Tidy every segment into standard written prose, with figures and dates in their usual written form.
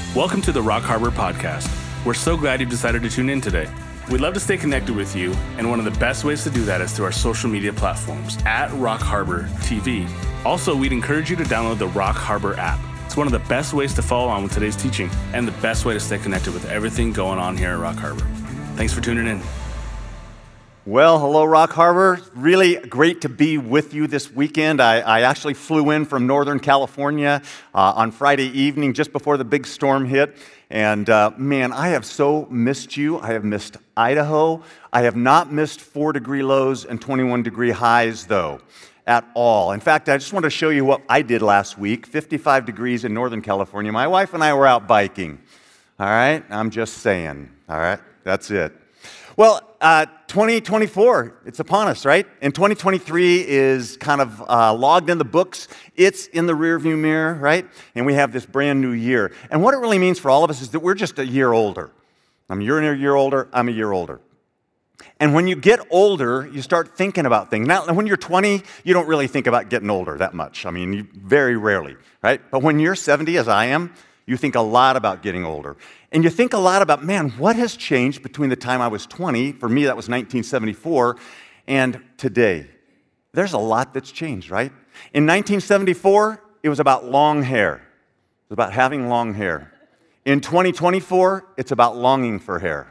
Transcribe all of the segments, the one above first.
Welcome to the Rock Harbor Podcast. We're so glad you've decided to tune in today. We'd love to stay connected with you, and one of the best ways to do that is through our social media platforms at Rock Harbor TV. Also, we'd encourage you to download the Rock Harbor app. It's one of the best ways to follow on with today's teaching and the best way to stay connected with everything going on here at Rock Harbor. Thanks for tuning in. Well, hello, Rock Harbor. Really great to be with you this weekend. I actually flew in from Northern California on Friday evening just before the big storm hit. And man, I have so missed you. I have missed Idaho. I have not missed 4-degree lows and 21-degree highs, though, at all. In fact, I just want to show you what I did last week. 55 degrees in Northern California. My wife and I were out biking. All right? I'm just saying. All right? That's it. Well, 2024, it's upon us, right? And 2023 is kind of logged in the books. It's in the rearview mirror, right? And we have this brand new year. And what it really means for all of us is that we're just a year older. You're a year older, I'm a year older. And when you get older, you start thinking about things. Now, when you're 20, you don't really think about getting older that much. You very rarely, right? But when you're 70, as I am, you think a lot about getting older. And you think a lot about, man, what has changed between the time I was 20, for me that was 1974, and today? There's a lot that's changed, right? In 1974, it was about long hair. It was about having long hair. In 2024, it's about longing for hair.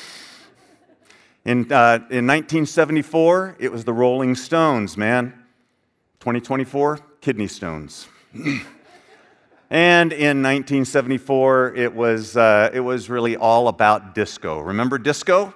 In 1974, it was the Rolling Stones, man. 2024, kidney stones. And in 1974, it was really all about disco. Remember disco?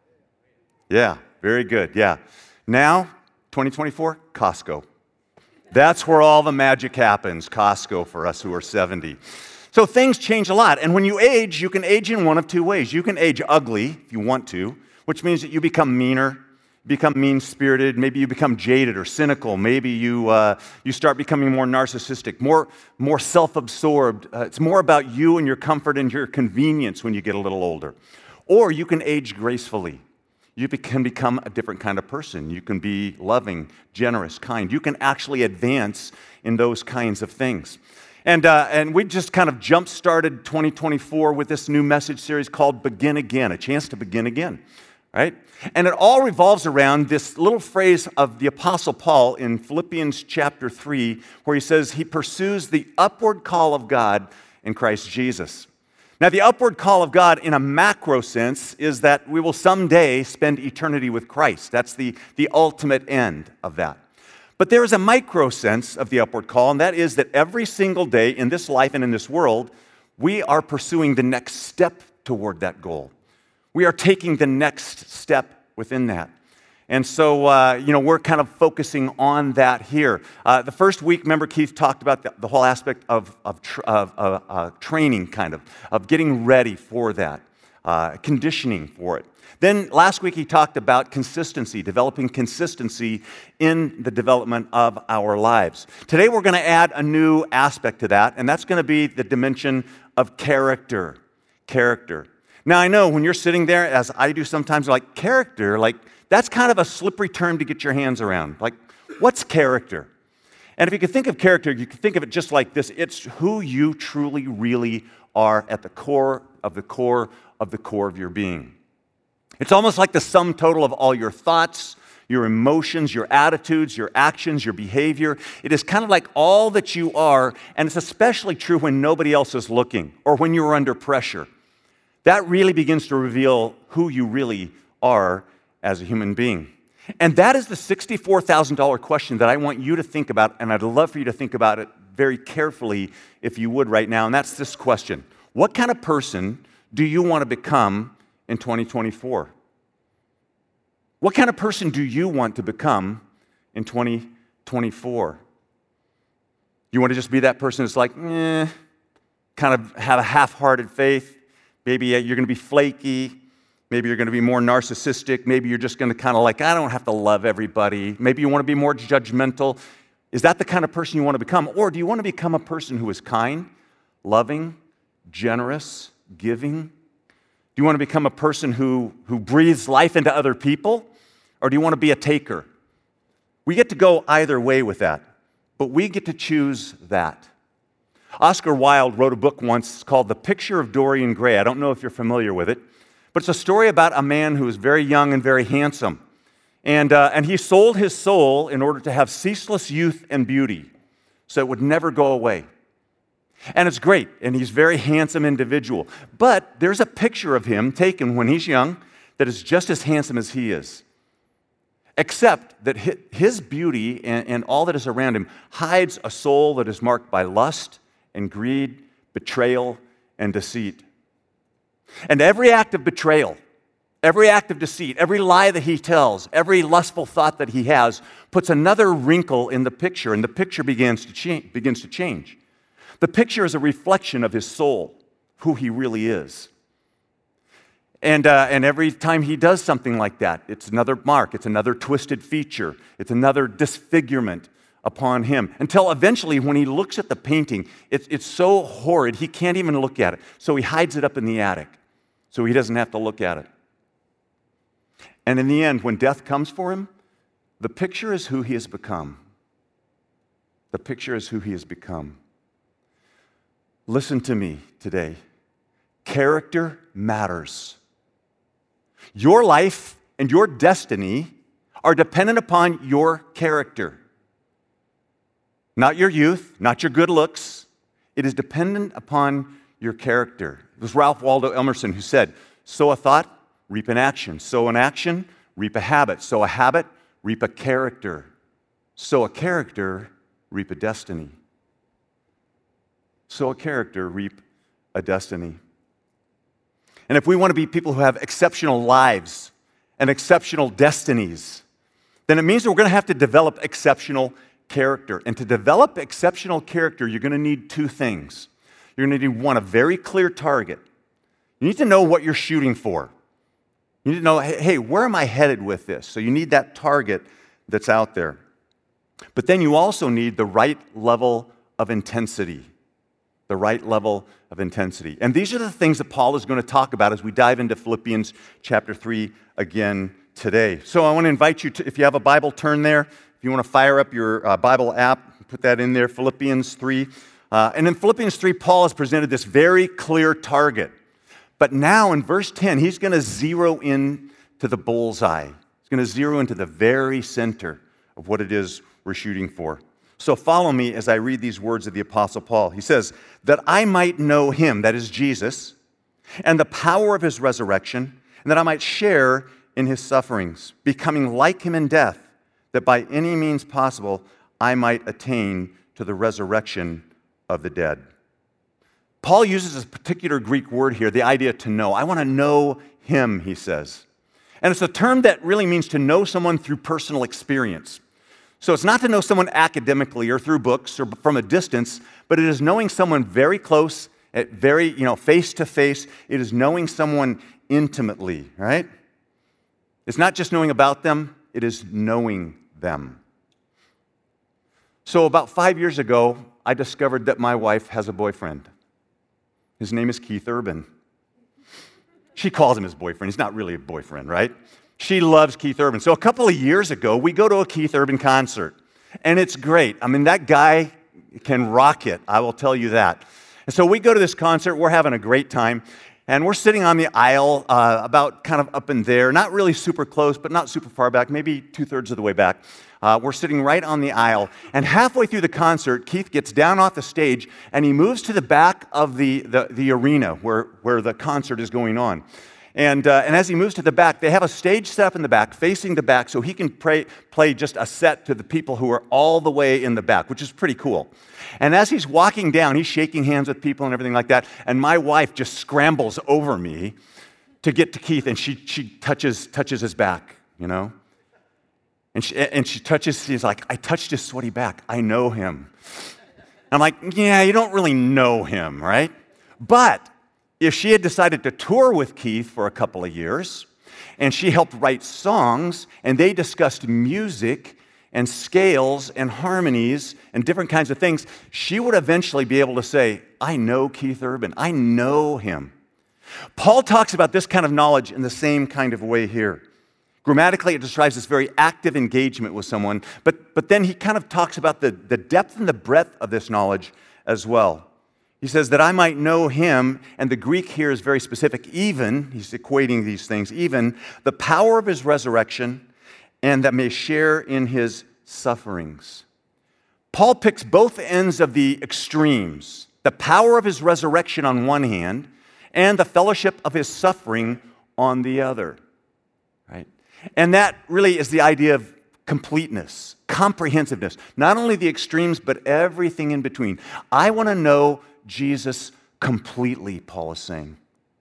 Yeah, very good, yeah. Now, 2024, Costco. That's where all the magic happens, Costco for us who are 70. So things change a lot. And when you age, you can age in one of two ways. You can age ugly, if you want to, which means that you become meaner, become mean-spirited, maybe you become jaded or cynical, maybe you start becoming more narcissistic, more self-absorbed. It's more about you and your comfort and your convenience when you get a little older. Or you can age gracefully. You can become a different kind of person. You can be loving, generous, kind. You can actually advance in those kinds of things. And we just kind of jump-started 2024 with this new message series called Begin Again, a chance to begin again. Right? And it all revolves around this little phrase of the Apostle Paul in Philippians chapter 3, where he says he pursues the upward call of God in Christ Jesus. Now, the upward call of God in a macro sense is that we will someday spend eternity with Christ. That's the ultimate end of that. But there is a micro sense of the upward call, and that is that every single day in this life and in this world, we are pursuing the next step toward that goal. We are taking the next step within that. And so, we're kind of focusing on that here. The first week, remember, Keith talked about the whole aspect of training, of getting ready for that, conditioning for it. Then last week, he talked about consistency, developing consistency in the development of our lives. Today, we're going to add a new aspect to that, and that's going to be the dimension of character. Character. Now, I know when you're sitting there, as I do sometimes, character, that's kind of a slippery term to get your hands around. What's character? And if you could think of character, you could think of it just like this. It's who you truly, really are at the core of the core of the core of your being. It's almost like the sum total of all your thoughts, your emotions, your attitudes, your actions, your behavior. It is kind of like all that you are, and it's especially true when nobody else is looking or when you're under pressure. That really begins to reveal who you really are as a human being. And that is the $64,000 question that I want you to think about, and I'd love for you to think about it very carefully if you would right now, and that's this question. What kind of person do you want to become in 2024? What kind of person do you want to become in 2024? You want to just be that person that's kind of have a half-hearted faith? Maybe you're going to be flaky. Maybe you're going to be more narcissistic. Maybe you're just going to kind of I don't have to love everybody. Maybe you want to be more judgmental. Is that the kind of person you want to become? Or do you want to become a person who is kind, loving, generous, giving? Do you want to become a person who breathes life into other people? Or do you want to be a taker? We get to go either way with that, but we get to choose that. Oscar Wilde wrote a book once called The Picture of Dorian Gray. I don't know if you're familiar with it, but it's a story about a man who was very young and very handsome. And he sold his soul in order to have ceaseless youth and beauty, so it would never go away. And it's great, and he's a very handsome individual. But there's a picture of him taken when he's young that is just as handsome as he is, except that his beauty and all that is around him hides a soul that is marked by lust and greed, betrayal, and deceit. And every act of betrayal, every act of deceit, every lie that he tells, every lustful thought that he has puts another wrinkle in the picture, and the picture begins to change. The picture is a reflection of his soul, who he really is. And every time he does something like that, it's another mark, it's another twisted feature, it's another disfigurement upon him, until eventually when he looks at the painting, it's so horrid he can't even look at it. So he hides it up in the attic so he doesn't have to look at it. And in the end, when death comes for him, the picture is who he has become. The picture is who he has become. Listen to me today. Character matters. Your life and your destiny are dependent upon your character. Not your youth, not your good looks. It is dependent upon your character. It was Ralph Waldo Emerson who said, sow a thought, reap an action. Sow an action, reap a habit. Sow a habit, reap a character. Sow a character, reap a destiny. Sow a character, reap a destiny. And if we want to be people who have exceptional lives and exceptional destinies, then it means that we're going to have to develop exceptional character. And to develop exceptional character, you're going to need two things. You're going to need, one, a very clear target. You need to know what you're shooting for. You need to know, hey, where am I headed with this? So you need that target that's out there. But then you also need the right level of intensity. The right level of intensity. And these are the things that Paul is going to talk about as we dive into Philippians chapter 3 again today. So I want to invite you to, if you have a Bible, turn there. If you want to fire up your Bible app, put that in there, Philippians 3. And in Philippians 3, Paul has presented this very clear target. But now in verse 10, he's going to zero in to the bullseye. He's going to zero into the very center of what it is we're shooting for. So follow me as I read these words of the Apostle Paul. He says, that I might know him, that is Jesus, and the power of his resurrection, and that I might share in his sufferings, becoming like him in death, that by any means possible I might attain to the resurrection of the dead. Paul uses a particular Greek word here, the idea to know. I want to know him, he says. And it's a term that really means to know someone through personal experience. So it's not to know someone academically or through books or from a distance, but it is knowing someone very close, very, face to face. It is knowing someone intimately, right? It's not just knowing about them, it is knowing them. So about 5 years ago, I discovered that my wife has a boyfriend. His name is Keith Urban. She calls him his boyfriend. He's not really a boyfriend, right? She loves Keith Urban. So a couple of years ago, we go to a Keith Urban concert, and it's great. I mean, that guy can rock it, I will tell you that. And so we go to this concert, we're having a great time, and we're sitting on the aisle about kind of up in there, not really super close, but not super far back, maybe 2/3 of the way back. We're sitting right on the aisle, and halfway through the concert, Keith gets down off the stage, and he moves to the back of the arena where the concert is going on. And as he moves to the back, they have a stage set up in the back, facing the back, so he can play just a set to the people who are all the way in the back, which is pretty cool. And as he's walking down, he's shaking hands with people and everything like that, and my wife just scrambles over me to get to Keith, and she touches his back, And she's like, I touched his sweaty back. I know him. I'm like, yeah, you don't really know him, right? But if she had decided to tour with Keith for a couple of years, and she helped write songs, and they discussed music and scales and harmonies and different kinds of things, she would eventually be able to say, I know Keith Urban. I know him. Paul talks about this kind of knowledge in the same kind of way here. Grammatically, it describes this very active engagement with someone, but then he kind of talks about the depth and the breadth of this knowledge as well. He says that I might know him, and the Greek here is very specific, even, he's equating these things, even the power of his resurrection, and that may share in his sufferings. Paul picks both ends of the extremes, the power of his resurrection on one hand, and the fellowship of his suffering on the other. Right? And that really is the idea of completeness, comprehensiveness. Not only the extremes, but everything in between. I want to know Jesus completely, Paul is saying.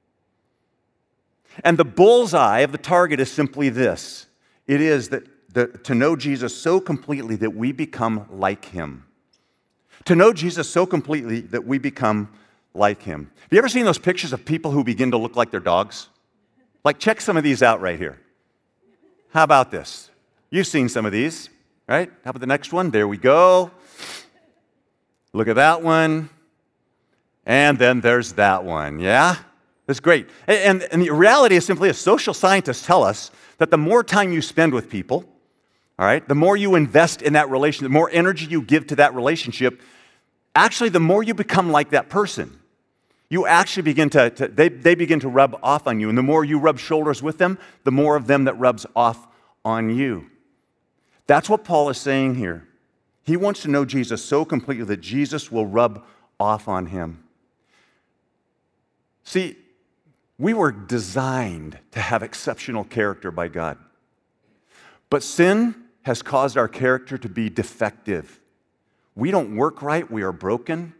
And the bullseye of the target is simply this. It is that to know Jesus so completely that we become like him. To know Jesus so completely that we become like him. Have you ever seen those pictures of people who begin to look like their dogs? Like, check some of these out right here. How about this? You've seen some of these, right? How about the next one? There we go. Look at that one. And then there's that one, yeah? That's great. And the reality is simply, as social scientists tell us, that the more time you spend with people, all right, the more you invest in that relationship, the more energy you give to that relationship, actually, the more you become like that person. You actually begin they begin to rub off on you. And the more you rub shoulders with them, the more of them that rubs off on you. That's what Paul is saying here. He wants to know Jesus so completely that Jesus will rub off on him. See, we were designed to have exceptional character by God. But sin has caused our character to be defective. We don't work right. We are broken.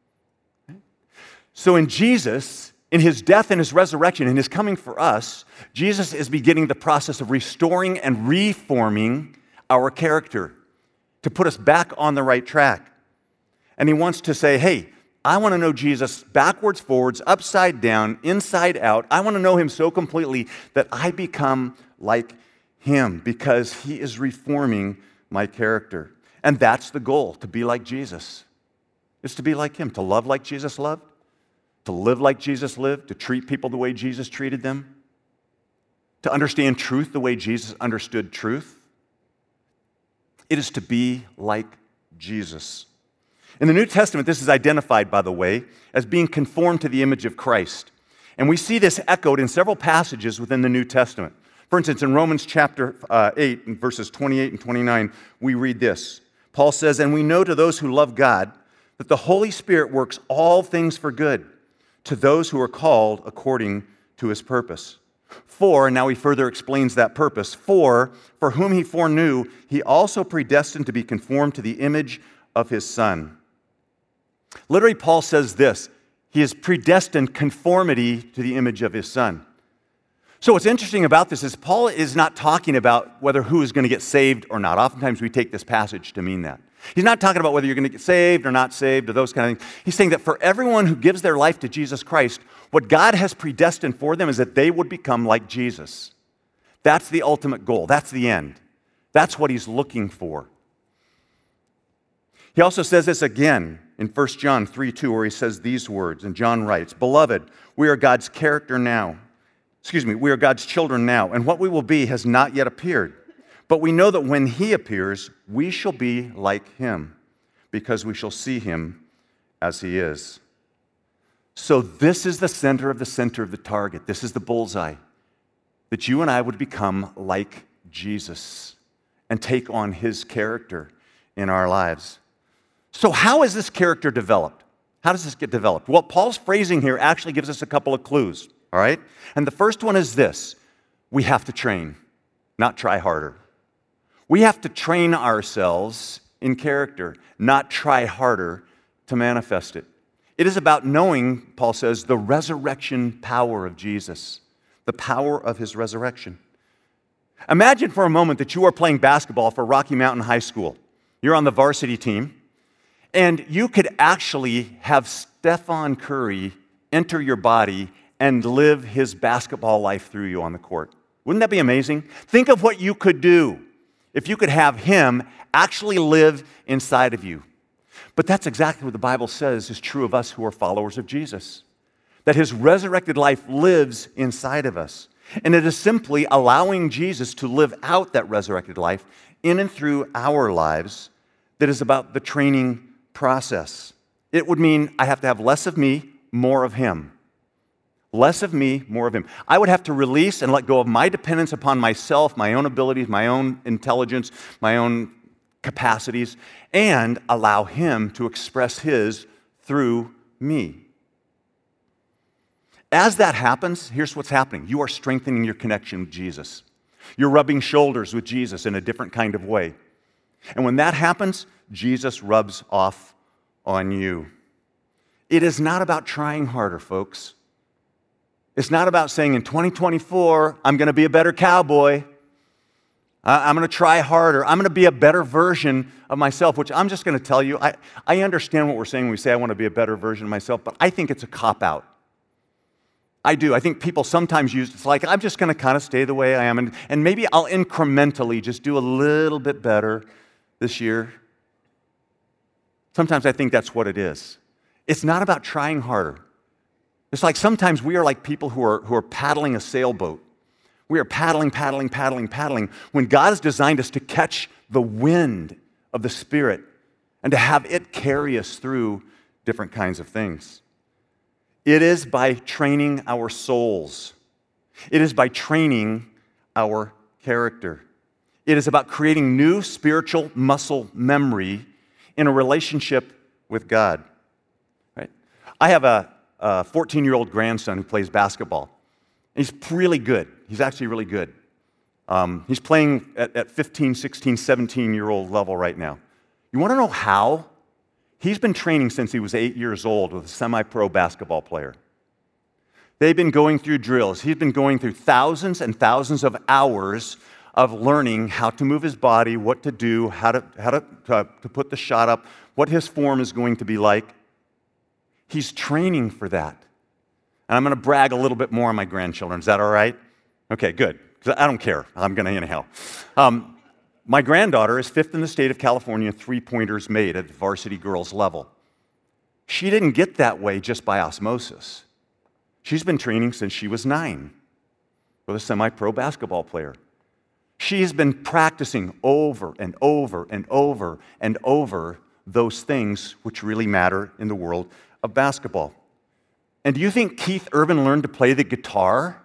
So in Jesus, in his death and his resurrection and his coming for us, Jesus is beginning the process of restoring and reforming our character to put us back on the right track. And he wants to say, hey, I want to know Jesus backwards, forwards, upside down, inside out. I want to know him so completely that I become like him because he is reforming my character. And that's the goal, to be like Jesus. It's to be like him, to love like Jesus loved, to live like Jesus lived, to treat people the way Jesus treated them, to understand truth the way Jesus understood truth. It is to be like Jesus. In the New Testament, this is identified, by the way, as being conformed to the image of Christ. And we see this echoed in several passages within the New Testament. For instance, in Romans chapter 8, in verses 28 and 29, we read this. Paul says, and we know to those who love God that the Holy Spirit works all things for good to those who are called according to his purpose. For, and now he further explains that purpose, for whom he foreknew, he also predestined to be conformed to the image of his Son. Literally, Paul says this, he has predestined conformity to the image of his Son. So what's interesting about this is Paul is not talking about whether who is going to get saved or not. Oftentimes we take this passage to mean that. He's not talking about whether you're going to get saved or not saved or those kind of things. He's saying that for everyone who gives their life to Jesus Christ, what God has predestined for them is that they would become like Jesus. That's the ultimate goal. That's the end. That's what he's looking for. He also says this again in 1 John 3:2, where he says these words, and John writes, Beloved, we are God's character now. We are God's children now, and what we will be has not yet appeared. But we know that when he appears, we shall be like him, because we shall see him as he is. So this is the center of the target. This is the bullseye, that you and I would become like Jesus and take on his character in our lives. So how is this character developed? How does this get developed? Well, Paul's phrasing here actually gives us a couple of clues, all right? And the first one is this. We have to train, not try harder. We have to train ourselves in character, not try harder to manifest it. It is about knowing, Paul says, the resurrection power of Jesus, the power of his resurrection. Imagine for a moment that you are playing basketball for Rocky Mountain High School. You're on the varsity team, and you could actually have Stephen Curry enter your body and live his basketball life through you on the court. Wouldn't that be amazing? Think of what you could do if you could have him actually live inside of you. But that's exactly what the Bible says is true of us who are followers of Jesus. That his resurrected life lives inside of us. And it is simply allowing Jesus to live out that resurrected life in and through our lives that is about the training process. It would mean I have to have less of me, more of him. Less of me, more of him. I would have to release and let go of my dependence upon myself, my own abilities, my own intelligence, my own capacities, and allow him to express his through me. As that happens, here's what's happening. You are strengthening your connection with Jesus. You're rubbing shoulders with Jesus in a different kind of way. And when that happens, Jesus rubs off on you. It is not about trying harder, folks. It's not about saying in 2024, I'm going to be a better cowboy. I'm going to try harder. I'm going to be a better version of myself, which I'm just going to tell you, I understand what we're saying when we say I want to be a better version of myself, but I think it's a cop-out. I do. I think people sometimes use it's like, I'm just going to kind of stay the way I am, and maybe I'll incrementally just do a little bit better this year. Sometimes I think that's what it is. It's not about trying harder. It's like sometimes we are like people who are paddling a sailboat. We are paddling, when God has designed us to catch the wind of the Spirit and to have it carry us through different kinds of things. It is by training our souls. It is by training our character. It is about creating new spiritual muscle memory in a relationship with God. Right? I have a 14-year-old grandson who plays basketball. He's really good. He's actually really good. He's playing at 15, 16, 17-year-old level right now. You want to know how? He's been training since he was 8 years old with a semi-pro basketball player. They've been going through drills. He's been going through thousands and thousands of hours of learning how to move his body, what to do, how to put the shot up, what his form is going to be like. He's training for that. And I'm going to brag a little bit more on my grandchildren. Is that all right? Okay, good. Because I don't care. I'm going to anyhow. My granddaughter is 5th in the state of California, three-pointers made at the varsity girls level. She didn't get that way just by osmosis. She's been training since she was 9 with a semi-pro basketball player. She's been practicing over and over and over and over those things which really matter in the world of basketball. And do you think Keith Urban learned to play the guitar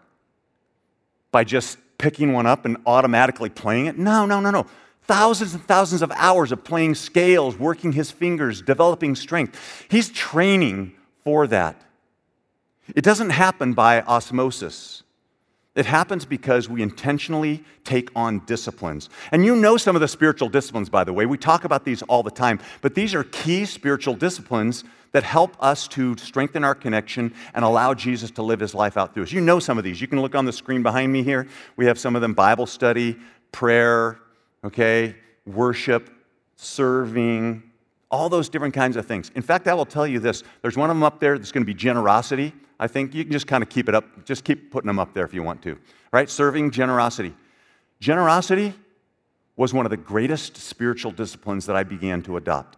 by just picking one up and automatically playing it? No. Thousands and thousands of hours of playing scales, working his fingers, developing strength. He's training for that. It doesn't happen by osmosis. It happens because we intentionally take on disciplines. And you know some of the spiritual disciplines, by the way. We talk about these all the time. But these are key spiritual disciplines that help us to strengthen our connection and allow Jesus to live his life out through us. You know some of these. You can look on the screen behind me here. We have some of them: Bible study, prayer, worship, serving, all those different kinds of things. In fact, I will tell you this. There's one of them up there that's going to be generosity. I think you can just kind of keep it up. Just keep putting them up there if you want to. Right? Serving, generosity. Generosity was one of the greatest spiritual disciplines that I began to adopt.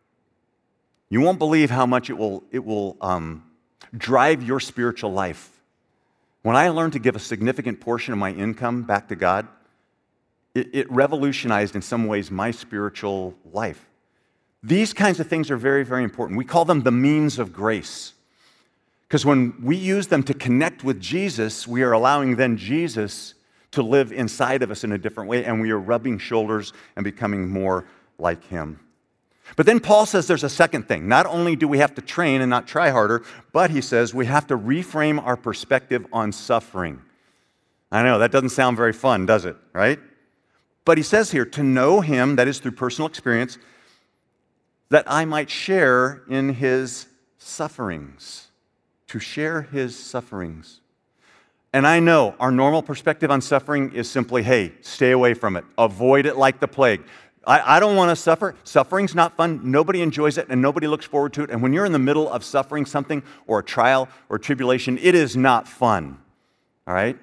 You won't believe how much it will drive your spiritual life. When I learned to give a significant portion of my income back to God, it revolutionized in some ways my spiritual life. These kinds of things are very, very important. We call them the means of grace. Because when we use them to connect with Jesus, we are allowing then Jesus to live inside of us in a different way, and we are rubbing shoulders and becoming more like him. But then Paul says there's a second thing. Not only do we have to train and not try harder, but he says we have to reframe our perspective on suffering. I know, that doesn't sound very fun, does it? Right? But he says here, to know him, that is through personal experience, that I might share in his sufferings. To share his sufferings. And I know our normal perspective on suffering is simply, hey, stay away from it. Avoid it like the plague. I don't want to suffer. Suffering's not fun. Nobody enjoys it, and nobody looks forward to it. And when you're in the middle of suffering something, or a trial, or a tribulation, it is not fun. All right?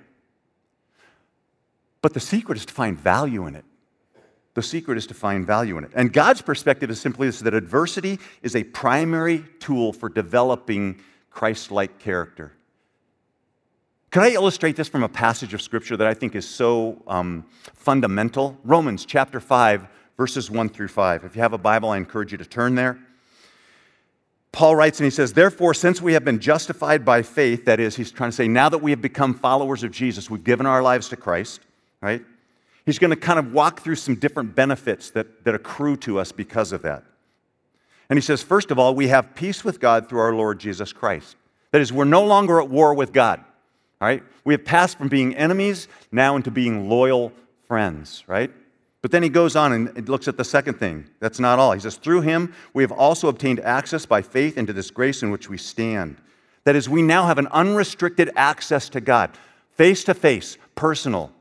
But the secret is to find value in it. The secret is to find value in it. And God's perspective is simply this, that adversity is a primary tool for developing Christ-like character. Can I illustrate this from a passage of Scripture that I think is so fundamental? Romans chapter 5, verses 1 through 5. If you have a Bible, I encourage you to turn there. Paul writes and he says, therefore, since we have been justified by faith, that is, he's trying to say, now that we have become followers of Jesus, we've given our lives to Christ, right? He's going to kind of walk through some different benefits that accrue to us because of that. And he says, first of all, we have peace with God through our Lord Jesus Christ. That is, we're no longer at war with God, all right? We have passed from being enemies now into being loyal friends, right? But then he goes on and looks at the second thing. That's not all. He says, through him, we have also obtained access by faith into this grace in which we stand. That is, we now have an unrestricted access to God, face to face, personal.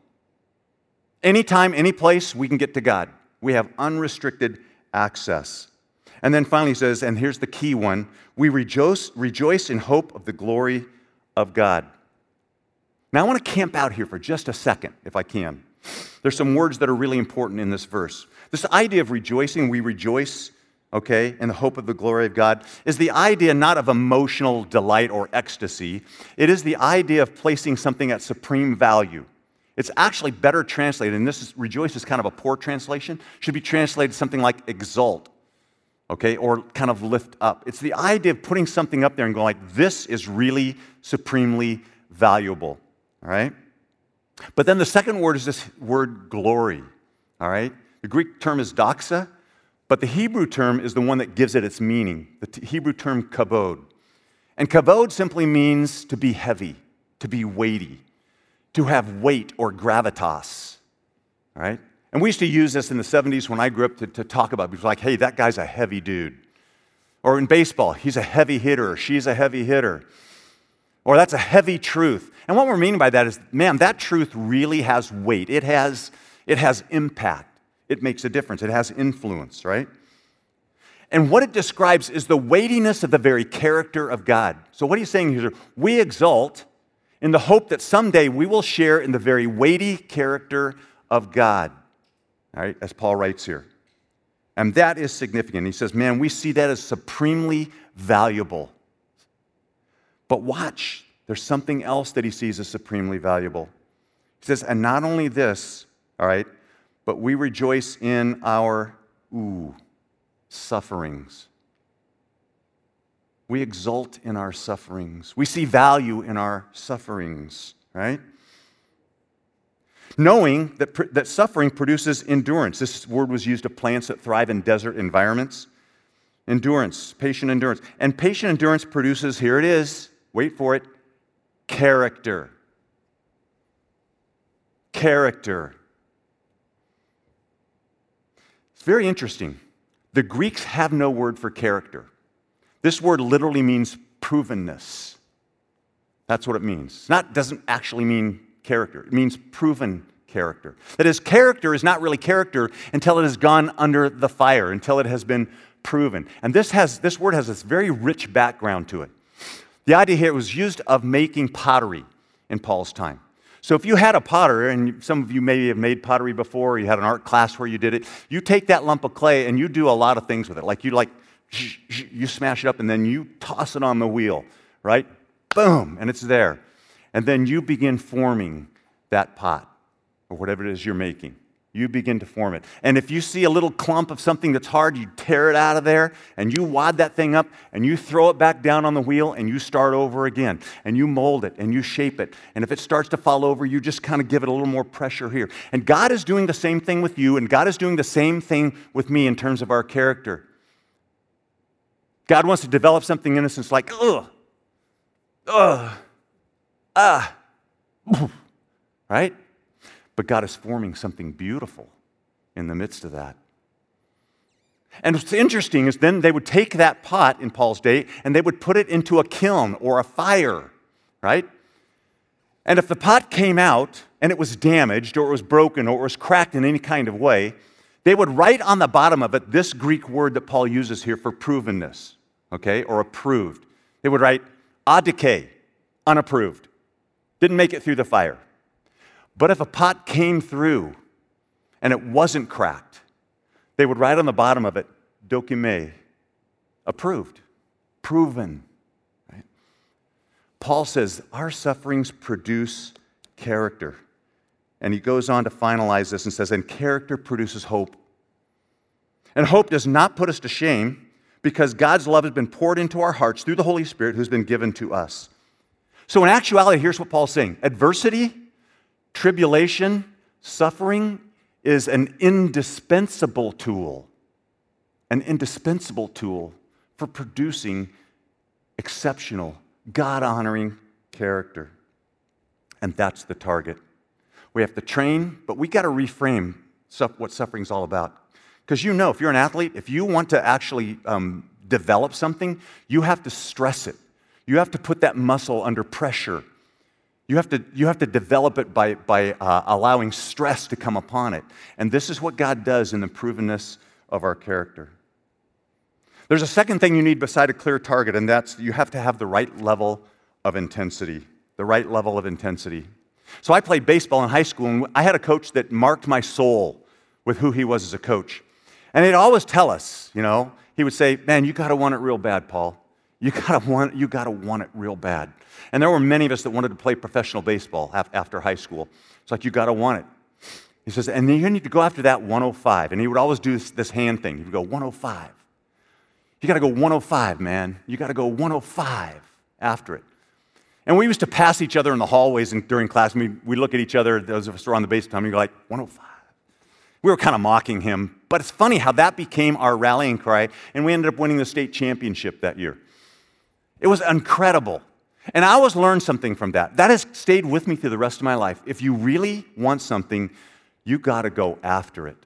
Anytime, any place, we can get to God. We have unrestricted access. And then finally he says, and here's the key one, we rejoice in hope of the glory of God. Now I want to camp out here for just a second, if I can. There's some words that are really important in this verse. This idea of rejoicing, we rejoice, okay, in the hope of the glory of God, is the idea not of emotional delight or ecstasy. It is the idea of placing something at supreme value. It's actually better translated, and rejoice is kind of a poor translation, should be translated something like exalt, okay, or kind of lift up. It's the idea of putting something up there and going like, this is really supremely valuable, all right? But then the second word is this word glory, all right? The Greek term is doxa, but the Hebrew term is the one that gives it its meaning, the Hebrew term kabod. And kabod simply means to be heavy, to be weighty, to have weight or gravitas, all right? And we used to use this in the 70s when I grew up to talk about it. It was like, hey, that guy's a heavy dude. Or in baseball, he's a heavy hitter, or she's a heavy hitter. Or that's a heavy truth. And what we're meaning by that is, man, that truth really has weight. It has impact. It makes a difference. It has influence, right? And what it describes is the weightiness of the very character of God. So what he's saying here, we exalt in the hope that someday we will share in the very weighty character of God, all right, as Paul writes here. And that is significant. He says, man, we see that as supremely valuable. But watch, there's something else that he sees as supremely valuable. He says, and not only this, all right, but we rejoice in our, sufferings. We exult in our sufferings. We see value in our sufferings, right? Knowing that suffering produces endurance. This word was used of plants that thrive in desert environments. Endurance, patient endurance. And patient endurance produces, here it is, wait for it, character. Character. It's very interesting. The Greeks have no word for character. This word literally means provenness. That's what it means. Doesn't actually mean character. It means proven character. That is, character is not really character until it has gone under the fire, until it has been proven. And this word has this very rich background to it. The idea here was used of making pottery in Paul's time. So if you had a potter, and some of you maybe have made pottery before, or you had an art class where you did it, you take that lump of clay and you do a lot of things with it. Like you smash it up and then you toss it on the wheel, right? Boom, and it's there. And then you begin forming that pot, or whatever it is you're making. You begin to form it. And if you see a little clump of something that's hard, you tear it out of there, and you wad that thing up, and you throw it back down on the wheel, and you start over again. And you mold it, and you shape it. And if it starts to fall over, you just kind of give it a little more pressure here. And God is doing the same thing with you, and God is doing the same thing with me in terms of our character. God wants to develop something in us that's like, right? But God is forming something beautiful in the midst of that. And what's interesting is then they would take that pot in Paul's day and they would put it into a kiln or a fire, right? And if the pot came out and it was damaged or it was broken or it was cracked in any kind of way, they would write on the bottom of it this Greek word that Paul uses here for provenness, okay, or approved. They would write adike, unapproved. Didn't make it through the fire. But if a pot came through and it wasn't cracked, they would write on the bottom of it, dokime, approved, proven. Right? Paul says, our sufferings produce character. And he goes on to finalize this and says, and character produces hope. And hope does not put us to shame because God's love has been poured into our hearts through the Holy Spirit who's been given to us. So in actuality, here's what Paul's saying. Adversity, tribulation, suffering is an indispensable tool for producing exceptional, God-honoring character. And that's the target. We have to train, but we got to reframe what suffering's all about. Because you know, if you're an athlete, if you want to actually develop something, you have to stress it. You have to put that muscle under pressure. You have to develop it by allowing stress to come upon it. And this is what God does in the provenness of our character. There's a second thing you need beside a clear target, and that's you have to have the right level of intensity. The right level of intensity. So I played baseball in high school, and I had a coach that marked my soul with who he was as a coach. And he'd always tell us, he would say, man, you got to want it real bad, Paul. You got to want it real bad. And there were many of us that wanted to play professional baseball after high school. It's like, you got to want it. He says, and then you need to go after that 105. And he would always do this hand thing. He would go, 105. You got to go 105, man. You got to go 105 after it. And we used to pass each other in the hallways during class. And we'd look at each other, those of us who were on the base time, and we'd go like, 105. We were kind of mocking him. But it's funny how that became our rallying cry, and we ended up winning the state championship that year. It was incredible. And I always learned something from that. That has stayed with me through the rest of my life. If you really want something, you got to go after it.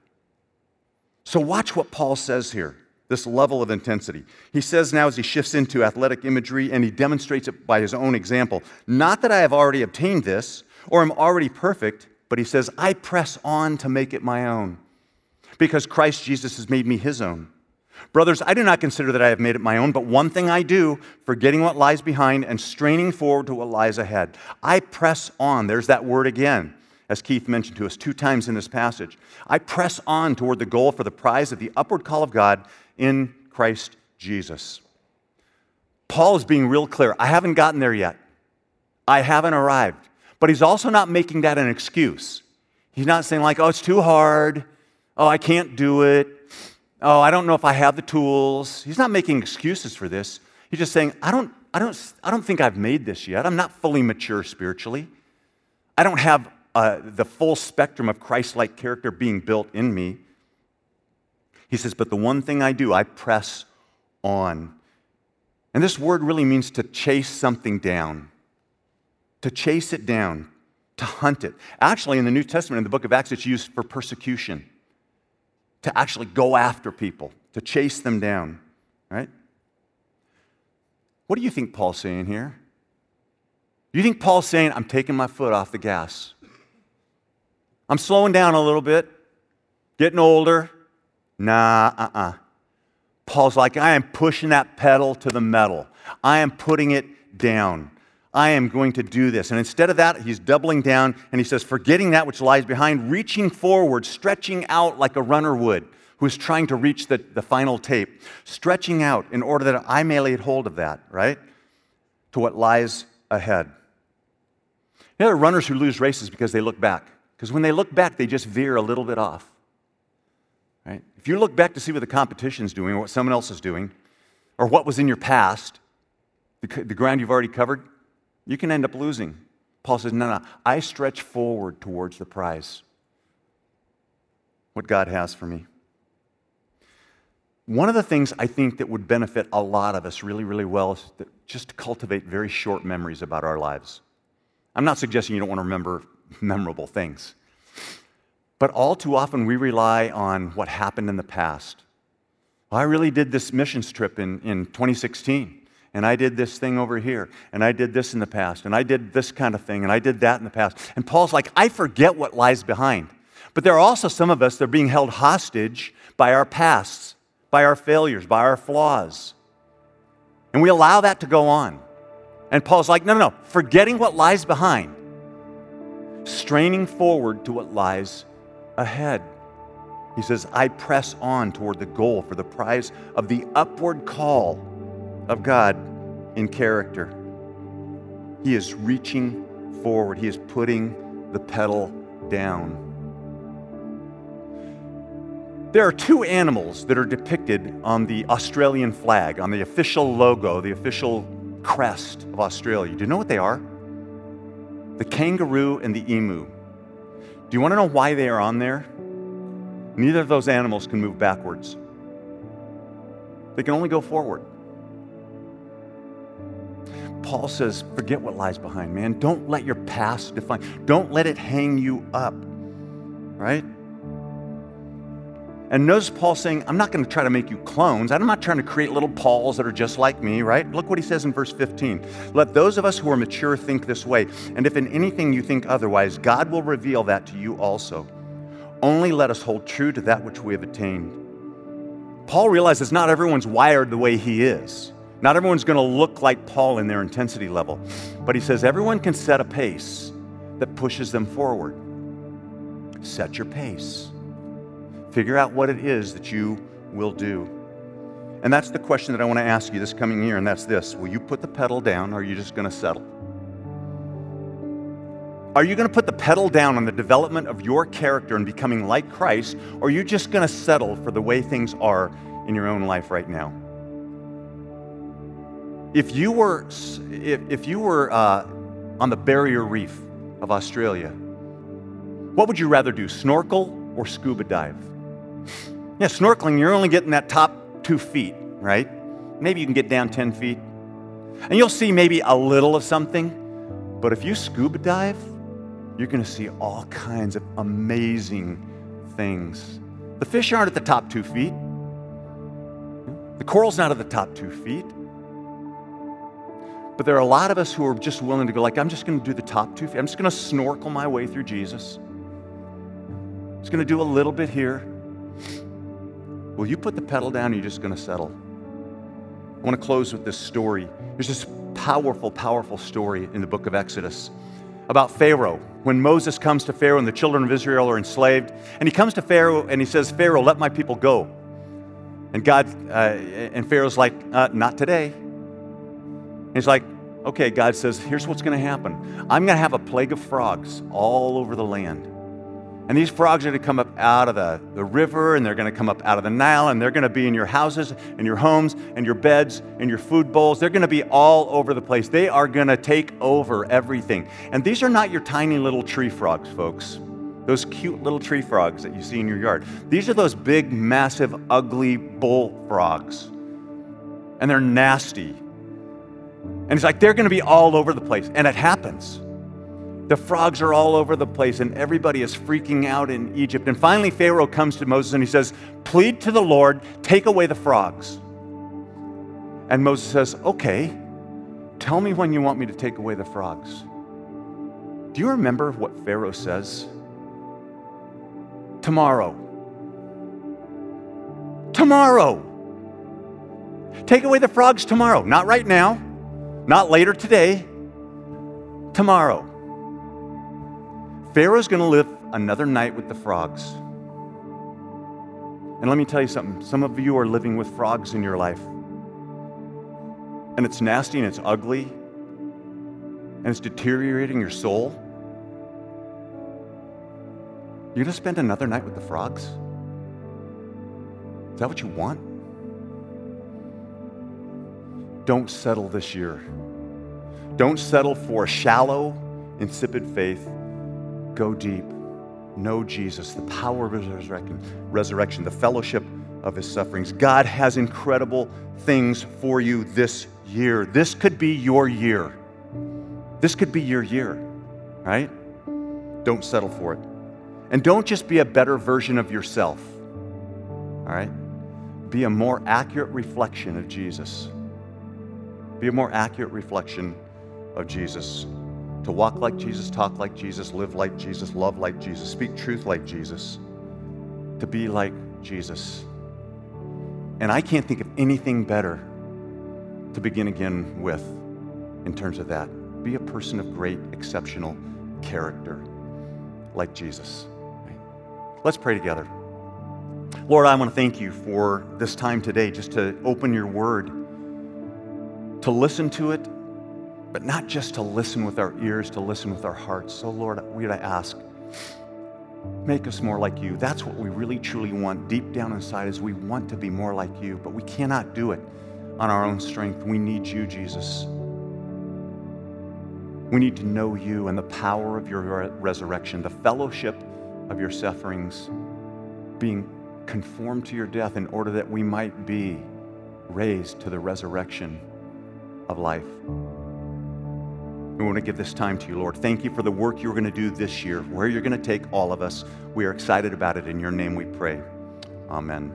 So watch what Paul says here. This level of intensity. He says now as he shifts into athletic imagery, and he demonstrates it by his own example. Not that I have already obtained this or am already perfect, but he says, I press on to make it my own because Christ Jesus has made me his own. Brothers, I do not consider that I have made it my own, but one thing I do, forgetting what lies behind and straining forward to what lies ahead. I press on. There's that word again, as Keith mentioned to us 2 times in this passage. I press on toward the goal for the prize of the upward call of God in Christ Jesus. Paul is being real clear. I haven't gotten there yet. I haven't arrived. But he's also not making that an excuse. He's not saying like, oh, it's too hard. Oh, I can't do it. Oh, I don't know if I have the tools. He's not making excuses for this. He's just saying, I don't think I've made this yet. I'm not fully mature spiritually. I don't have the full spectrum of Christ-like character being built in me. He says, but the one thing I do, I press on. And this word really means to chase something down. To chase it down. To hunt it. Actually, in the New Testament, in the book of Acts, it's used for persecution. To actually go after people. To chase them down. Right? What do you think Paul's saying here? Do you think Paul's saying, I'm taking my foot off the gas? I'm slowing down a little bit. Getting older. Nah, Paul's like, I am pushing that pedal to the metal. I am putting it down. I am going to do this. And instead of that, he's doubling down, and he says, forgetting that which lies behind, reaching forward, stretching out like a runner would, who's trying to reach the final tape, stretching out in order that I may lay hold of that, right, to what lies ahead. There are runners who lose races because they look back. Because when they look back, they just veer a little bit off. Right? If you look back to see what the competition's doing or what someone else is doing or what was in your past, the ground you've already covered, you can end up losing. Paul says, no, I stretch forward towards the prize, what God has for me. One of the things I think that would benefit a lot of us really, really well is just to cultivate very short memories about our lives. I'm not suggesting you don't want to remember memorable things. But all too often we rely on what happened in the past. I really did this missions trip in 2016, and I did this thing over here, and I did this in the past, and I did this kind of thing, and I did that in the past. And Paul's like, I forget what lies behind. But there are also some of us that are being held hostage by our pasts, by our failures, by our flaws. And we allow that to go on. And Paul's like, no, forgetting what lies behind, straining forward to what lies ahead. He says, I press on toward the goal for the prize of the upward call of God in character. He is reaching forward. He is putting the pedal down. There are two animals that are depicted on the Australian flag, on the official logo, the official crest of Australia. Do you know what they are? The kangaroo and the emu. Do you want to know why they are on there? Neither of those animals can move backwards. They can only go forward. Paul says, forget what lies behind, man. Don't let your past define. Don't let it hang you up, right? And notice Paul saying, I'm not going to try to make you clones. I'm not trying to create little Pauls that are just like me, right? Look what he says in verse 15. Let those of us who are mature think this way. And if in anything you think otherwise, God will reveal that to you also. Only let us hold true to that which we have attained. Paul realizes not everyone's wired the way he is. Not everyone's going to look like Paul in their intensity level. But he says everyone can set a pace that pushes them forward. Set your pace. Figure out what it is that you will do. And that's the question that I want to ask you this coming year, and that's this. Will you put the pedal down, or are you just going to settle? Are you going to put the pedal down on the development of your character and becoming like Christ, or are you just going to settle for the way things are in your own life right now? If you were on the barrier reef of Australia, what would you rather do, snorkel or scuba dive? Yeah, snorkeling, you're only getting that top 2 feet, right? Maybe you can get down 10 feet. And you'll see maybe a little of something. But if you scuba dive, you're going to see all kinds of amazing things. The fish aren't at the top 2 feet. The coral's not at the top 2 feet. But there are a lot of us who are just willing to go like, I'm just going to do the top 2 feet. I'm just going to snorkel my way through Jesus. I'm just going to do a little bit here. Will you put the pedal down, or are you just going to settle? I want to close with this story. There's this powerful, powerful story in the book of Exodus about Pharaoh. When Moses comes to Pharaoh and the children of Israel are enslaved, and he comes to Pharaoh and he says, Pharaoh, let my people go. And Pharaoh's like, not today. And he's like, okay, God says, here's what's going to happen. I'm going to have a plague of frogs all over the land. And these frogs are going to come up out of the river, and they're going to come up out of the Nile, and they're going to be in your houses and your homes and your beds and your food bowls. They're going to be all over the place. They are going to take over everything. And these are not your tiny little tree frogs, folks. Those cute little tree frogs that you see in your yard. These are those big, massive, ugly bullfrogs. And they're nasty. And it's like they're going to be all over the place. And it happens. The frogs are all over the place, and everybody is freaking out in Egypt. And finally, Pharaoh comes to Moses and he says, plead to the Lord, take away the frogs. And Moses says, okay, tell me when you want me to take away the frogs. Do you remember what Pharaoh says? Tomorrow. Tomorrow. Take away the frogs tomorrow. Not right now. Not later today. Tomorrow. Pharaoh's going to live another night with the frogs. And let me tell you something. Some of you are living with frogs in your life. And it's nasty and it's ugly. And it's deteriorating your soul. You're going to spend another night with the frogs? Is that what you want? Don't settle this year. Don't settle for a shallow, insipid faith. Go deep. Know Jesus, the power of his resurrection, the fellowship of his sufferings. God has incredible things for you this year. This could be your year. This could be your year, right? Don't settle for it. And don't just be a better version of yourself, all right? Be a more accurate reflection of Jesus. Be a more accurate reflection of Jesus. To walk like Jesus, talk like Jesus, live like Jesus, love like Jesus, speak truth like Jesus. To be like Jesus. And I can't think of anything better to begin again with in terms of that. Be a person of great, exceptional character like Jesus. Let's pray together. Lord, I want to thank you for this time today just to open your word, to listen to it, but not just to listen with our ears, to listen with our hearts. So, Lord, we ask Make us more like you. That's what we really, truly want deep down inside is we want to be more like you, but we cannot do it on our own strength. We need you, Jesus. We need to know you and the power of your resurrection, the fellowship of your sufferings, being conformed to your death in order that we might be raised to the resurrection of life. We want to give this time to you, Lord. Thank you for the work you're going to do this year, where you're going to take all of us. We are excited about it. In your name we pray. Amen.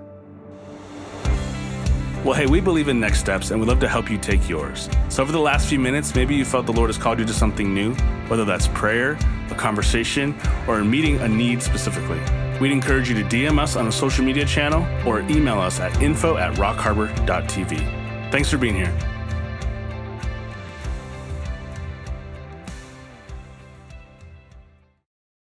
Well, hey, we believe in next steps, and we'd love to help you take yours. So over the last few minutes, maybe you felt the Lord has called you to something new, whether that's prayer, a conversation, or meeting a need specifically. We'd encourage you to DM us on a social media channel or email us at info@rockharbor.tv. Thanks for being here.